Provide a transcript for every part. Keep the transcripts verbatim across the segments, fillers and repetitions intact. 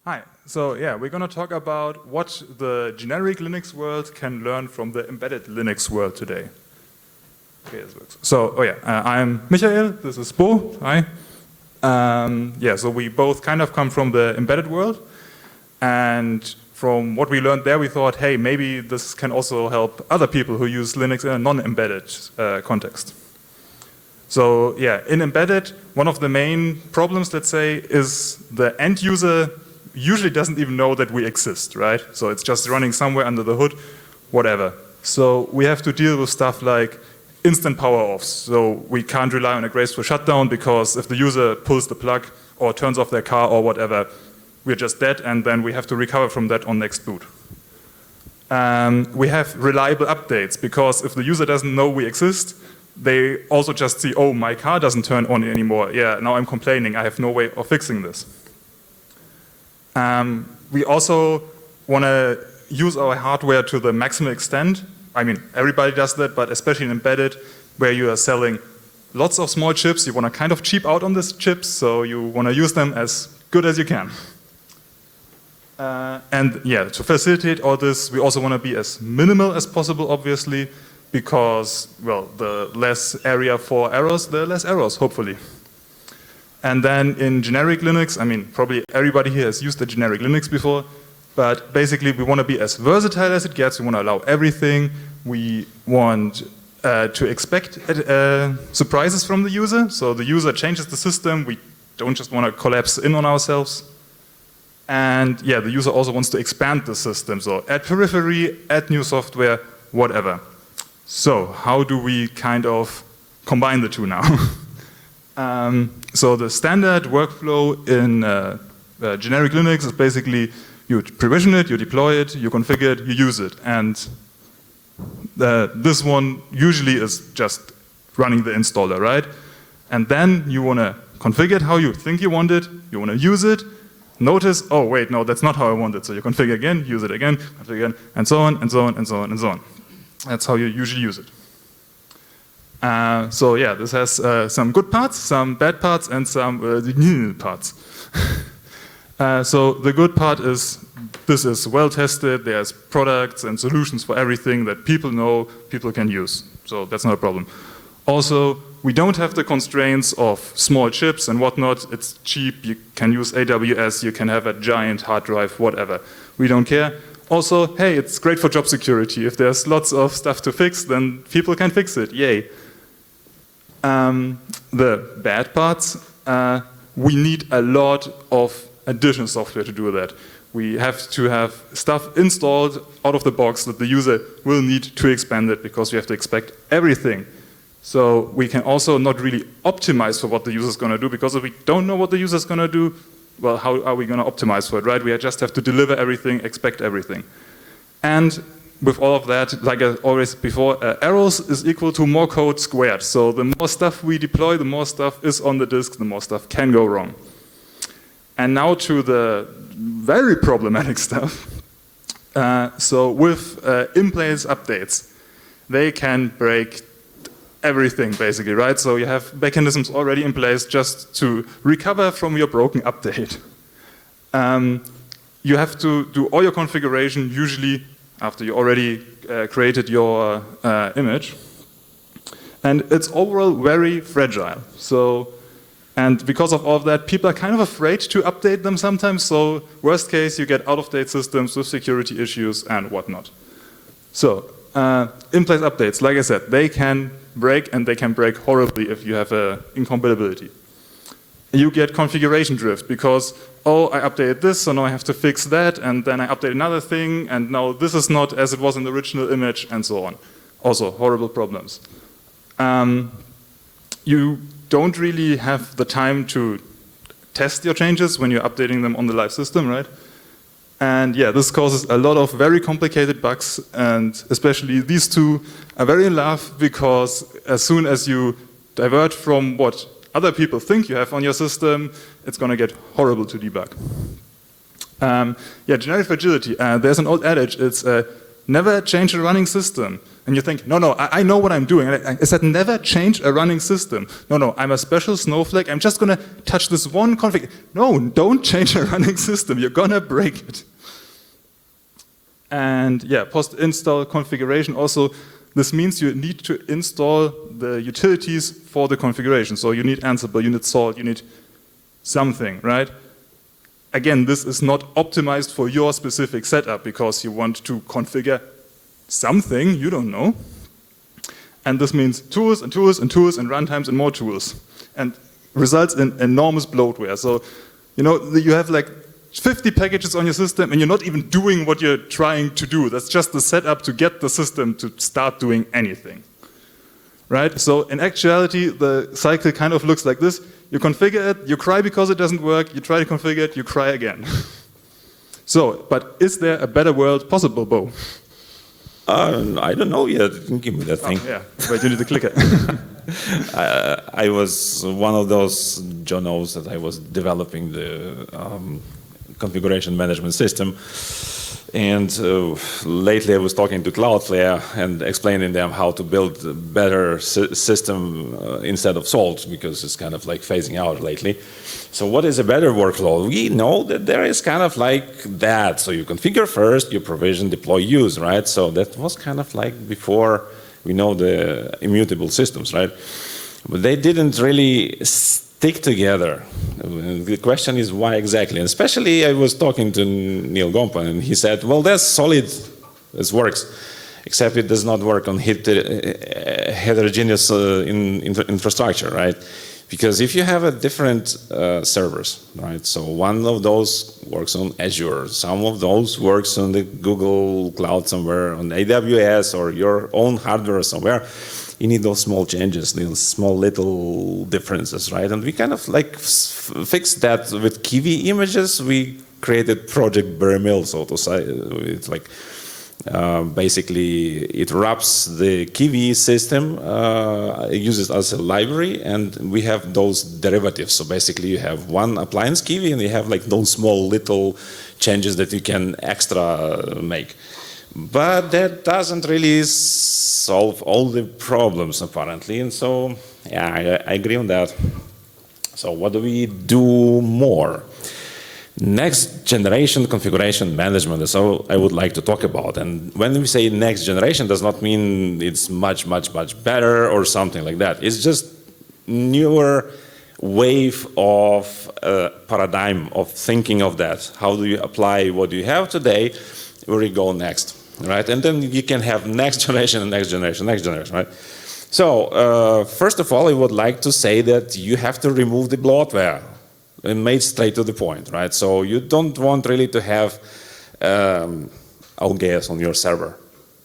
Hi, so yeah, we're going to talk about what the generic Linux world can learn from the embedded Linux world today. Okay, this works. So, oh yeah, uh, I'm Michael, this is Bo, hi. Um, yeah, so we both kind of come from the embedded world, and from what we learned there, we thought, hey, maybe this can also help other people who use Linux in a non-embedded uh, context. So yeah, in embedded, one of the main problems, let's say, is the end user usually doesn't even know that we exist, right? So it's just running somewhere under the hood, whatever. So we have to deal with stuff like instant power offs. So we can't rely on a graceful shutdown because if the user pulls the plug or turns off their car or whatever, we're just dead, and then we have to recover from that on next boot. Um, we have reliable updates because if the user doesn't know we exist, they also just see, oh, my car doesn't turn on anymore. Yeah, now I'm complaining. I have no way of fixing this. Um, we also want to use our hardware to the maximum extent. I mean, everybody does that, but especially in embedded, where you are selling lots of small chips, you want to kind of cheap out on these chips, so you want to use them as good as you can. Uh, and yeah, to facilitate all this, we also want to be as minimal as possible, obviously, because, well, the less area for errors, the less errors, hopefully. And then in generic Linux, I mean, probably everybody here has used the generic Linux before, but basically we want to be as versatile as it gets. We want to allow everything. We want uh, to expect uh, surprises from the user. So the user changes the system. We don't just want to collapse in on ourselves. And yeah, the user also wants to expand the system. So add periphery, add new software, whatever. So how do we kind of combine the two now? um, so the standard workflow in uh, uh, generic Linux is basically you provision it, you deploy it, you configure it, you use it. And uh, this one usually is just running the installer, right? And then you want to configure it how you think you want it, you want to use it, notice, oh wait, no, that's not how I want it. So you configure again, use it again, configure again, and so on, and so on, and so on, and so on. That's how you usually use it. Uh, so yeah, this has uh, some good parts, some bad parts, and some uh, parts. uh, so the good part is this is well tested. There's products and solutions for everything that people know, people can use. So that's not a problem. Also, we don't have the constraints of small chips and whatnot. It's cheap. You can use A W S. You can have a giant hard drive, whatever. We don't care. Also, hey, it's great for job security. If there's lots of stuff to fix, then people can fix it. Yay. Um, the bad parts, uh, we need a lot of additional software to do that. We have to have stuff installed out of the box that the user will need to expand it because we have to expect everything. So we can also not really optimize for what the user is going to do because if we don't know what the user is going to do, well, how are we going to optimize for it, right? We just have to deliver everything, expect everything. And with all of that, like I always said before, uh, errors is equal to more code squared. So the more stuff we deploy, the more stuff is on the disk, the more stuff can go wrong. And now to the very problematic stuff. Uh, so with uh, in-place updates, they can break everything basically, right? So you have mechanisms already in place just to recover from your broken update. Um, you have to do all your configuration usually after you already uh, created your uh, image. And it's overall very fragile. So, and because of all of that, people are kind of afraid to update them sometimes. So worst case, you get out-of-date systems with security issues and whatnot. So uh, in-place updates, like I said, they can break, and they can break horribly if you have a incompatibility. You get configuration drift because, oh, I updated this, so now I have to fix that, and then I update another thing, and now this is not as it was in the original image, and so on. Also, horrible problems. Um, you don't really have the time to test your changes when you're updating them on the live system, right? And yeah, this causes a lot of very complicated bugs, and especially these two are very in love because as soon as you divert from what other people think you have on your system, it's going to get horrible to debug. Um, yeah, generic fragility. Uh, there's an old adage, it's uh, never change a running system. And you think, no, no, I, I know what I'm doing. I, I said, never change a running system. No, no, I'm a special snowflake. I'm just going to touch this one config. No, don't change a running system. You're going to break it. And yeah, post-install configuration also, this means you need to install the utilities for the configuration. So you need Ansible, you need Salt, you need something, right? Again, this is not optimized for your specific setup because you want to configure something, you don't know. And this means tools and tools and tools and runtimes and more tools. And results in enormous bloatware. So, you know, you have like fifty packages on your system and you're not even doing what you're trying to do. That's just the setup to get the system to start doing anything. Right? So in actuality, the cycle kind of looks like this. You configure it, you cry because it doesn't work, you try to configure it, you cry again. So, but is there a better world possible, Bo? Uh, I don't know yet. Give me that thing. Oh, yeah, but you need to click it. uh, I was one of those journos that I was developing the um, configuration management system. And uh, lately I was talking to Cloudflare and explaining them how to build a better sy system uh, instead of Salt, because it's kind of like phasing out lately. So what is a better workflow? We know that there is kind of like that. So you configure first, you provision, deploy, use, right? So that was kind of like before we know the immutable systems, right? But they didn't really stick together. The question is why exactly? And especially I was talking to Neil Gompa and he said, well, that's solid, this works, except it does not work on heterogeneous uh, in, in infrastructure, right? Because if you have a different uh, servers, right? So one of those works on Azure, some of those works on the Google Cloud somewhere, on A W S or your own hardware somewhere. You need those small changes, those small little differences, right? And we kind of like fixed that with Kiwi images. We created Project Bearmill, so to say. It's like uh, basically it wraps the Kiwi system, uh, uses as a library, and we have those derivatives. So basically you have one appliance Kiwi and you have like those small little changes that you can extra make. But that doesn't really solve all the problems, apparently. And so, yeah, I, I agree on that. So what do we do more? Next generation configuration management is all I would like to talk about. And when we say next generation, does not mean it's much, much, much better or something like that. It's just newer wave of uh, paradigm of thinking of that. How do you apply what you have today, where you go next? Right, and then you can have next generation and next generation, next generation, right? So, uh, first of all, I would like to say that you have to remove the bloatware and make straight to the point, right? So you don't want really to have um, Augeas on your server.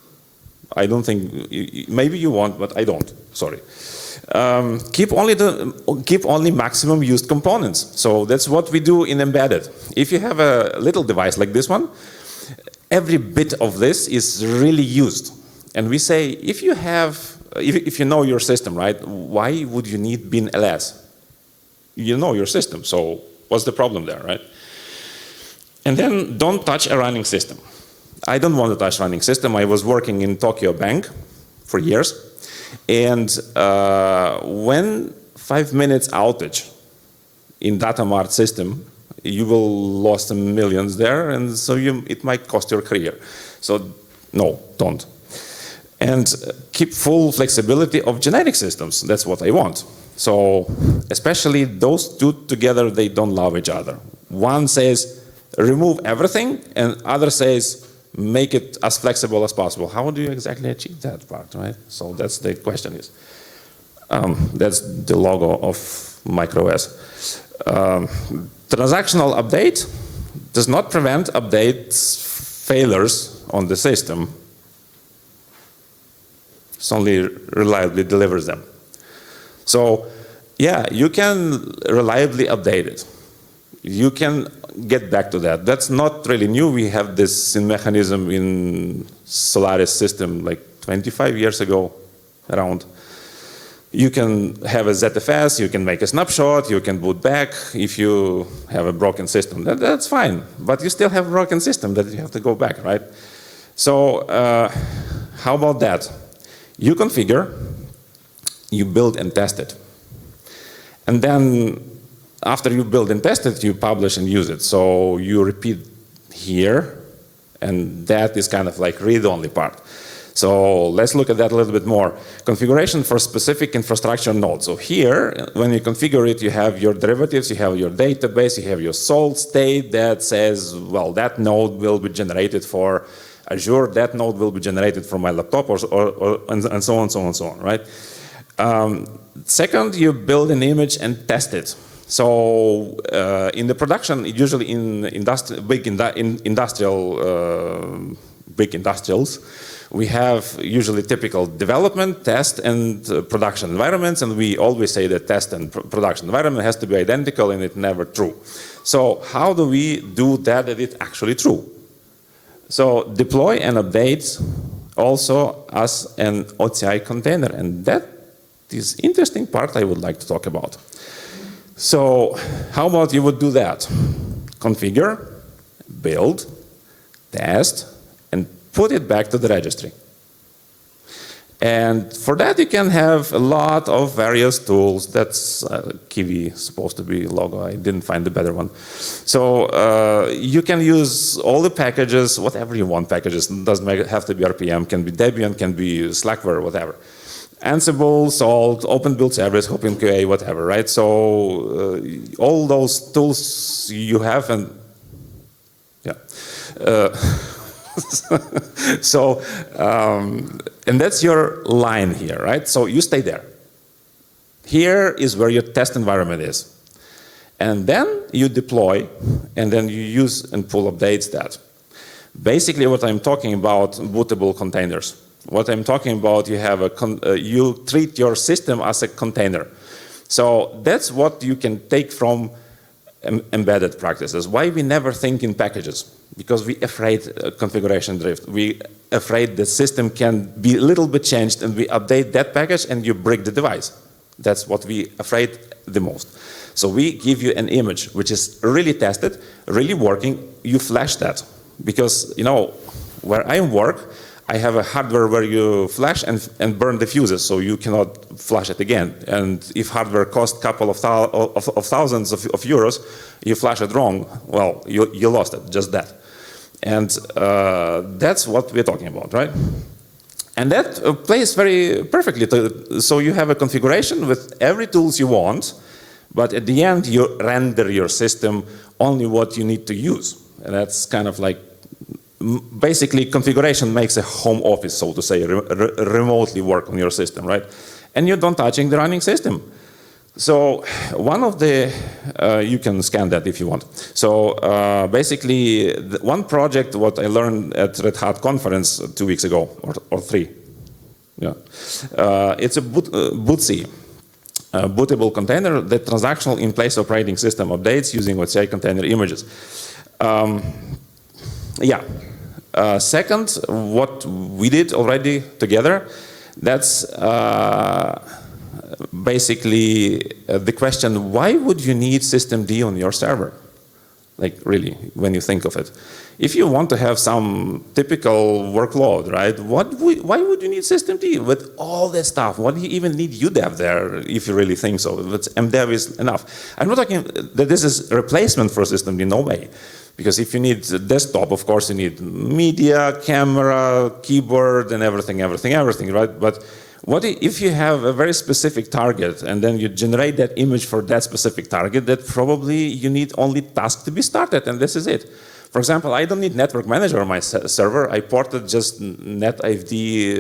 I don't think, maybe you want, but I don't, sorry. Um, keep only the keep only maximum used components. So that's what we do in embedded. If you have a little device like this one, every bit of this is really used. And we say, if you have, if, if you know your system, right, why would you need bin ls? You know your system, so what's the problem there, right? And then don't touch a running system. I don't want to touch running system. I was working in Tokyo Bank for years. And uh, when five minutes outage in Datamart system, you will lose millions there, and so you, it might cost your career. So no, don't. And keep full flexibility of generic systems. That's what I want. So especially those two together, they don't love each other. One says remove everything, and other says make it as flexible as possible. How do you exactly achieve that part, right? So that's the question is. Um, that's the logo of MicroOS. Um, Transactional update does not prevent updates failures on the system. It only reliably delivers them. So, yeah, you can reliably update it. You can get back to that. That's not really new. We have this mechanism in Solaris system like twenty-five years ago around. You can have a Z F S, you can make a snapshot, you can boot back if you have a broken system. That, that's fine, but you still have a broken system that you have to go back, right? So uh, how about that? You configure, you build and test it. And then after you build and test it, you publish and use it. So you repeat here, and that is kind of like read-only part. So let's look at that a little bit more. Configuration for specific infrastructure nodes. So here, when you configure it, you have your derivatives, you have your database, you have your salt state that says, well, that node will be generated for Azure, that node will be generated for my laptop, or, or, or and, and so on, so on, so on, right? Um, second, you build an image and test it. So uh, in the production, usually in industri big indu in industrial, uh, big industrials, we have usually typical development, test, and uh, production environments, and we always say that test and pr production environment has to be identical, and it's never true. So how do we do that that it's actually true? So deploy and update also as an O C I container, and that is interesting part I would like to talk about. So how about you would do that? Configure, build, test, and put it back to the registry. And for that, you can have a lot of various tools. That's uh, Kiwi supposed to be logo. I didn't find the better one. So uh, you can use all the packages, whatever you want packages. It doesn't have to be R P M, can be Debian, can be Slackware, whatever. Ansible, Salt, Open Build Service, OpenQA, whatever, right? So uh, all those tools you have, and yeah. Uh, so, um, and that's your line here, right? So you stay there. Here is where your test environment is. And then you deploy, and then you use and pull updates that. Basically what I'm talking about, bootable containers. What I'm talking about, you have a con uh, you treat your system as a container. So that's what you can take from em embedded practices. Why we never think in packages? Because we afraid uh, configuration drift. We afraid the system can be a little bit changed, and we update that package and you break the device. That's what we afraid the most. So we give you an image which is really tested, really working. You flash that, because you know where I work, I have a hardware where you flash and, and burn the fuses, so you cannot flash it again. And if hardware costs a couple of, thou of, of thousands of, of euros, you flash it wrong, well, you, you lost it, just that. And uh, that's what we're talking about, right? And that uh, plays very perfectly. To, so you have a configuration with every tools you want, but at the end you render your system only what you need to use. And that's kind of like, basically configuration makes a home office, so to say, re re remotely work on your system, right? And you're not touching the running system. So one of the, uh, you can scan that if you want. So uh, basically the one project, what I learned at Red Hat conference two weeks ago, or, or three. Yeah. Uh, it's a boot, uh, bootc, a bootable container that transactional in-place operating system updates using O C I container images. Um, yeah. Uh, second, what we did already together, that's uh, basically uh, the question, why would you need systemd on your server? Like really, when you think of it. If you want to have some typical workload, right, what would, why would you need systemd with all that stuff? What do you even need U dev there, if you really think so? But M dev is enough. I'm not talking that this is a replacement for systemd, no way. Because if you need a desktop, of course you need media, camera, keyboard, and everything, everything, everything, right? But what if you have a very specific target, and then you generate that image for that specific target, that probably you need only task to be started, and this is it. For example, I don't need network manager on my server. I ported just NetIFD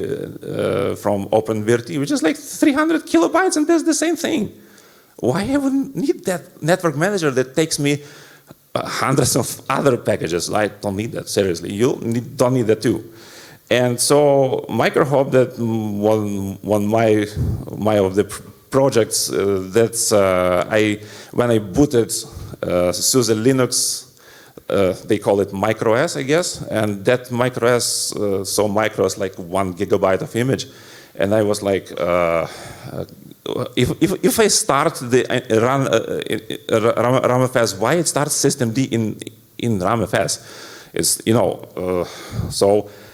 uh, from OpenVirti, which is like three hundred kilobytes, and does the same thing. Why I wouldn't need that network manager that takes me hundreds of other packages? I don't need that, seriously. You need, don't need that too. And so Microhop, that one, one my, my of the projects, uh, that's, uh, I, when I booted uh, SUSE Linux, uh, they call it MicroS, I guess, and that MicroS, uh, so MicroS like one gigabyte of image, and I was like, uh, uh, If, if, if I start the uh, run uh, RAMFS, why it starts systemd in in RAMFS? It's, you know, uh, so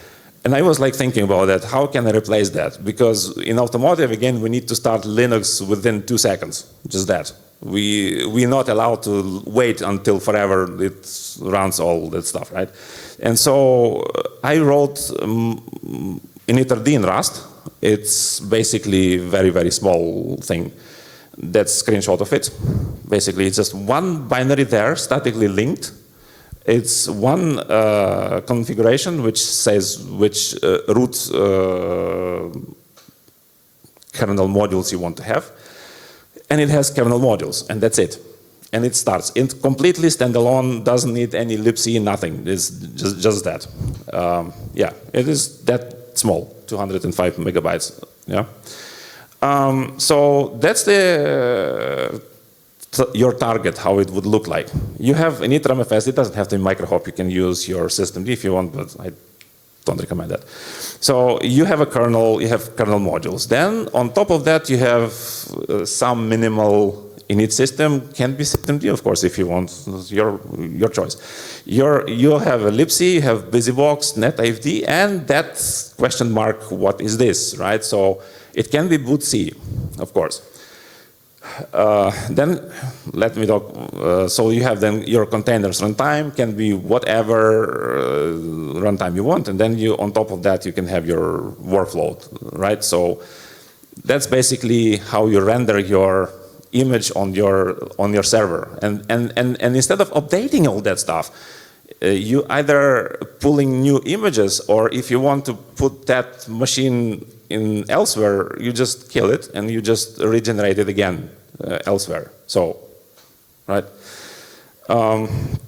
And I was like thinking about that, how can I replace that? Because in automotive, again, we need to start Linux within two seconds, just that. We, we're not allowed to wait until forever it runs all that stuff, right? And so I wrote um, initrd in Rust. It's basically a very, very small thing. That's a screenshot of it. Basically, it's just one binary there, statically linked. It's one uh, configuration which says which uh, root uh, kernel modules you want to have. And it has kernel modules, and that's it. And it starts. It's completely standalone, doesn't need any libc, nothing. It's just, just that. Um, yeah, it is that small, two hundred five megabytes. Yeah. Um, so that's the... Uh, your target, how it would look like. You have an initramfs, it doesn't have to be microhop, you can use your systemd if you want, but I don't recommend that. So you have a kernel, you have kernel modules. Then on top of that you have uh, some minimal init system, can be systemd of course if you want, your, your choice. Your, you have a libc, you have busybox, netifd, and that question mark, what is this, right? So it can be bootc, of course. Uh, then let me talk. Uh, so you have then your containers runtime can be whatever uh, runtime you want, and then you on top of that you can have your workflow, right? So that's basically how you render your image on your on your server, and and and and instead of updating all that stuff, uh, you either pulling new images, or if you want to put that machine in elsewhere, you just kill it and you just regenerate it again uh, elsewhere. So, right? Um,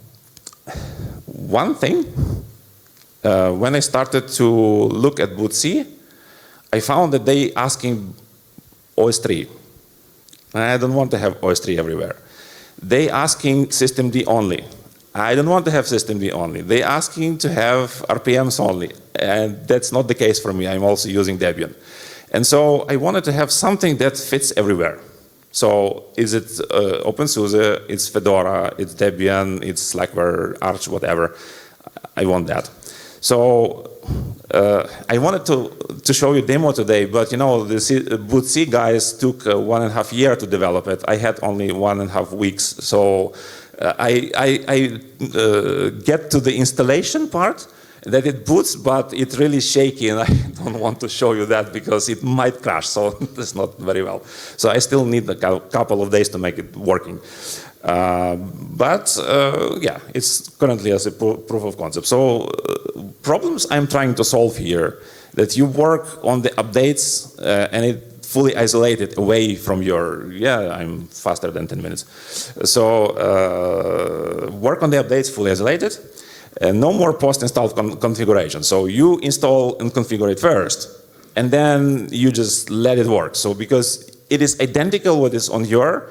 one thing, uh, when I started to look at bootc, I found that they asking O S three. And I don't want to have O S three everywhere. They asking systemd only. I don't want to have systemd only. They asking to have R P Ms only. And that's not the case for me. I'm also using Debian. And so I wanted to have something that fits everywhere. So is it uh, OpenSUSE, it's Fedora, it's Debian, it's Slackware, Arch, whatever. I want that. So uh, I wanted to, to show you a demo today, but you know, the bootc guys took uh, one and a half year to develop it. I had only one and a half weeks. So uh, I, I, I uh, get to the installation part, that it boots, but it's really shaky, and I don't want to show you that because it might crash, so that's not very well. So I still need a couple of days to make it working. Uh, but uh, yeah, it's currently as a proof of concept. So uh, problems I'm trying to solve here, that you work on the updates uh, and it fully isolated away from your, yeah, I'm faster than ten minutes. So uh, work on the updates fully isolated. Uh, no more post-install con configuration. So you install and configure it first, and then you just let it work. So because it is identical what is on your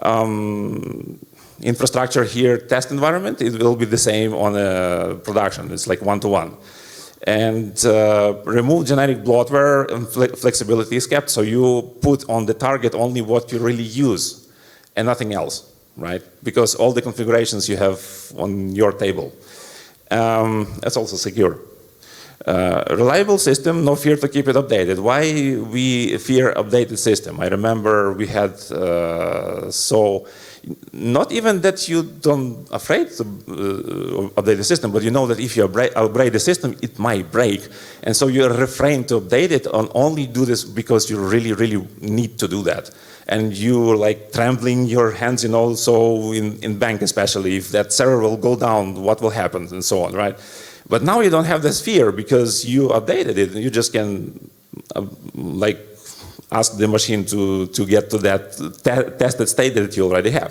um, infrastructure here test environment, it will be the same on a production. It's like one-to-one. And uh, remove generic bloatware and fle flexibility is kept. So you put on the target only what you really use and nothing else, right? Because all the configurations you have on your table. Um, that's also secure. Uh, reliable system, no fear to keep it updated. Why we fear updated system? I remember we had, uh, so not even that you don't afraid to uh, update the system, but you know that if you upgrade, upgrade the system, it might break. And so you refrain to update it and only do this because you really, really need to do that. And you like trembling your hands, you know, so in, in bank especially, if that server will go down, what will happen and so on, right? But now you don't have this fear because you updated it. You just can uh, like ask the machine to, to get to that te tested state that you already have.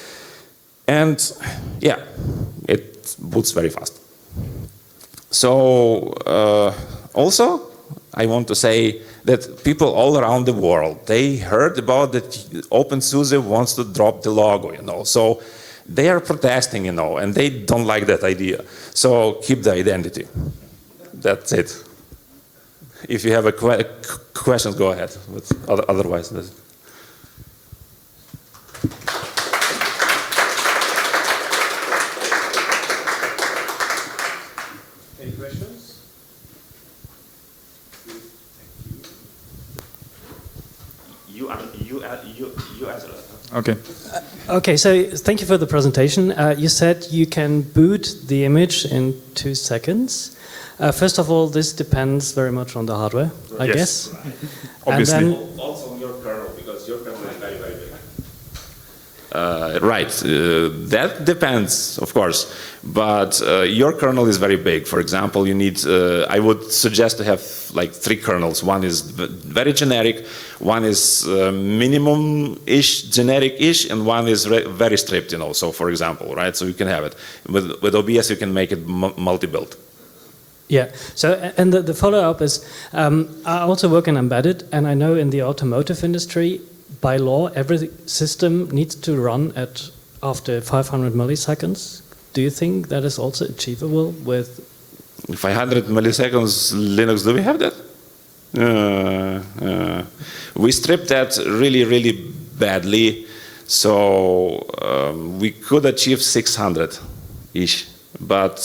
And yeah, it boots very fast. So uh, also, I want to say that people all around the world, they heard about that OpenSUSE wants to drop the logo, you know. So they are protesting, you know, and they don't like that idea. So keep the identity. That's it. If you have a que questions, go ahead. But otherwise, that's any questions? Okay. Okay, so thank you for the presentation. Uh, you said you can boot the image in two seconds. Uh, first of all, this depends very much on the hardware, I Yes. guess. Obviously. And then, Also on your kernel, because your kernel is very, very big. Uh, right, uh, that depends, of course, but uh, your kernel is very big. For example, you need, uh, I would suggest to have like three kernels. One is very generic, one is uh, minimum-ish, generic-ish, and one is very stripped, you know, so for example, right, so you can have it. With, with O B S, you can make it multi-build. yeah, so, and the, the follow-up is, um, I also work in embedded, and I know in the automotive industry, by law, every system needs to run at after five hundred milliseconds. Do you think that is also achievable with? five hundred milliseconds Linux, do we have that? Uh, uh, we stripped that really, really badly, so um, we could achieve six hundred-ish, but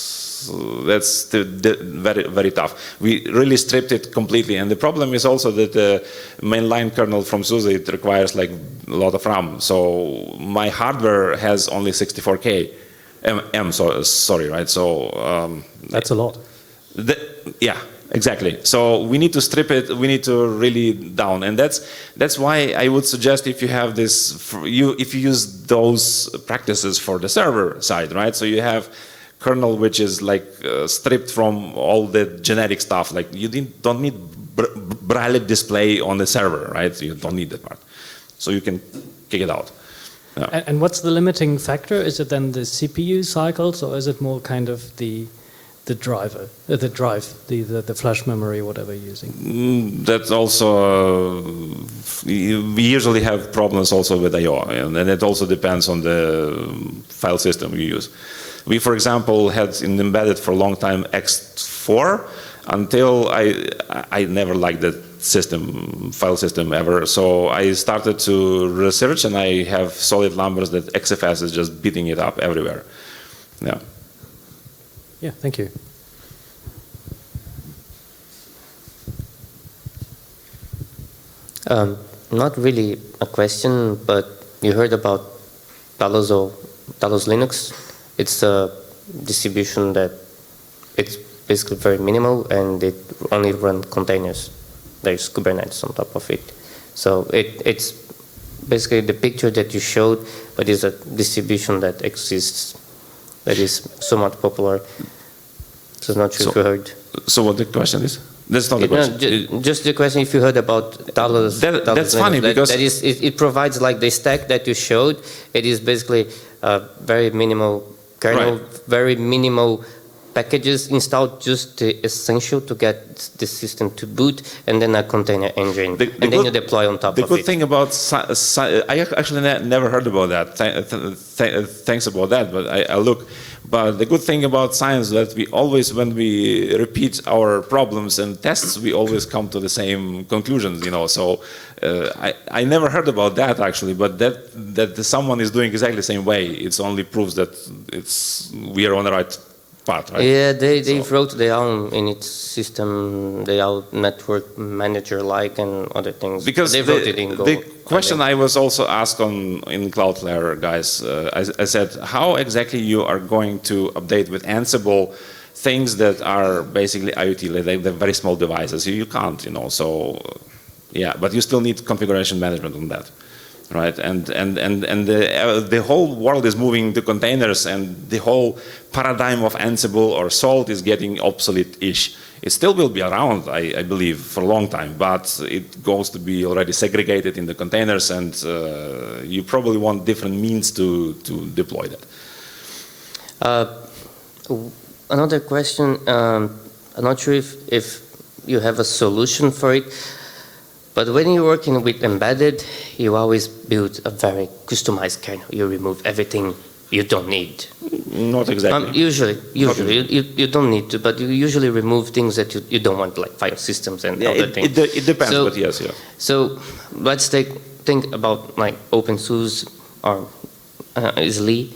that's the, the very, very tough. We really stripped it completely, and the problem is also that the mainline kernel from SUSE, it requires like a lot of RAM. So my hardware has only sixty-four K M, M so, sorry, right? So um, That's a lot. the, yeah, exactly. So we need to strip it. We need to really down, and that's that's why I would suggest if you have this, for you if you use those practices for the server side, right? So you have kernel which is like uh, stripped from all the genetic stuff. Like you didn't, don't need br Braille display on the server, right? You don't need that part. So you can kick it out. Yeah. And, and what's the limiting factor? Is it then the C P U cycles, or is it more kind of the the driver, uh, the drive, the, the the flash memory, whatever you're using? Mm, that's also uh, we usually have problems also with I O, and, and it also depends on the file system you use. We, for example, had in embedded for a long time X four until I I never liked that system, file system ever. So I started to research, and I have solid numbers that X F S is just beating it up everywhere. Yeah. Yeah, thank you. Um, not really a question, but you heard about Talos, or Talos Linux. It's a distribution that it's basically very minimal, and it only runs containers. There's Kubernetes on top of it. So it, it's basically the picture that you showed, but it's a distribution that exists, that is somewhat popular. So I'm not sure So, if you heard. So what the question is? That's not the It- no, question. ju- It- just the question if you heard about Talos. That- Talos that's Linux. funny That- because- that is, it, it provides like the stack that you showed. It is basically a very minimal kernel, Right. very minimal packages installed, just the essential to get the system to boot, and then a container engine, The- the and then good- you deploy on top The of good it. thing about, si- si- I ac- actually ne never heard about that. Th th th thanks about that, but I, I look. But the good thing about science is that we always, when we repeat our problems and tests, we always come to the same conclusions, you know. So uh, I, I never heard about that actually, but that that someone is doing exactly the same way. It only proves that it's we are on the right path, right? Yeah, they, they So- wrote their own in its system, their own network manager-like and other things. Because they the, wrote it in Go. the question I was also asked on in Cloudflare, guys, uh, I, I said, how exactly you are going to update with Ansible things that are basically IoT, like they're very small devices? You, you can't, you know. So, yeah, but you still need configuration management on that. Right, and and and and the uh, the whole world is moving to containers, and the whole paradigm of Ansible or Salt is getting obsolete-ish. It still will be around, I, I believe, for a long time, but it goes to be already segregated in the containers, and uh, you probably want different means to to deploy that. Uh, w- another question. Um, I'm not sure if if you have a solution for it. But when you're working with embedded, you always build a very customized kernel. You remove everything you don't need. Not exactly. Um, usually, usually you, exactly. you, you don't need to, but you usually remove things that you, you don't want, like file systems and Yeah, other it, things. it, de- it depends, So- but yes, yeah. So let's take think about like OpenSUSE or uh, easily.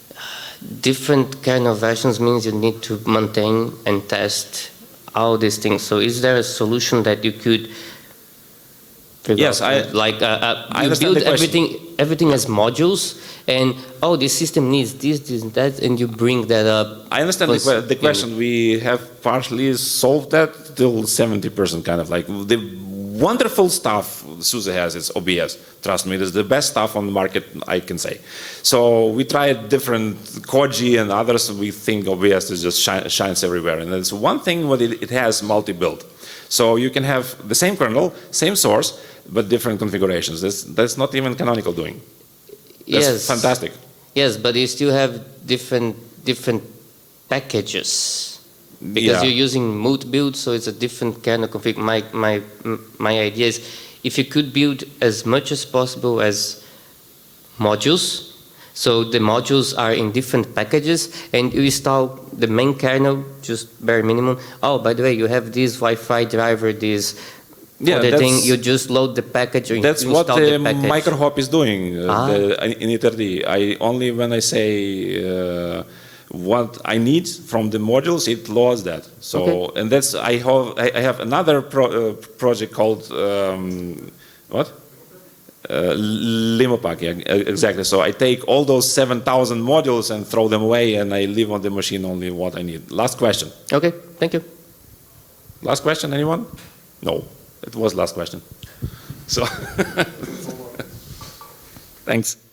Different kernel versions means you need to maintain and test all these things. So is there a solution that you could Yes, I- like uh, uh, I you understand build the question. everything everything as modules, and oh, this system needs this, this, and that, and you bring that up. I understand the, Cons- que- the question. We have partially solved that till seventy percent, kind of like the wonderful stuff SUSE has is O B S. Trust me, it is the best stuff on the market, I can say. So we tried different Koji and others. We think O B S is just shi shines everywhere. And it's one thing what it, it has multi-build. So you can have the same kernel, same source, but different configurations. That's, that's not even Canonical doing. That's yes, fantastic. Yes, but you still have different different packages because Yeah. you're using moot build, so it's a different kind of config. My my my idea is if you could build as much as possible as modules. So the modules are in different packages, and you install the main kernel, just bare minimum. Oh, by the way, you have this Wi-Fi driver, this Yeah, other thing. that's- You just load the package, or you That's what install uh, the package. Microhop is doing uh, Ah. the, in Italy. I only when I say uh, what I need from the modules, it loads that. So Okay. and that's I have I I have another pro, uh, project called um, what? Uh, Limopack, yeah, exactly. So I take all those seven thousand modules and throw them away, and I leave on the machine only what I need. Last question. Okay, thank you. Last question, anyone? No, it was last question. So, thanks.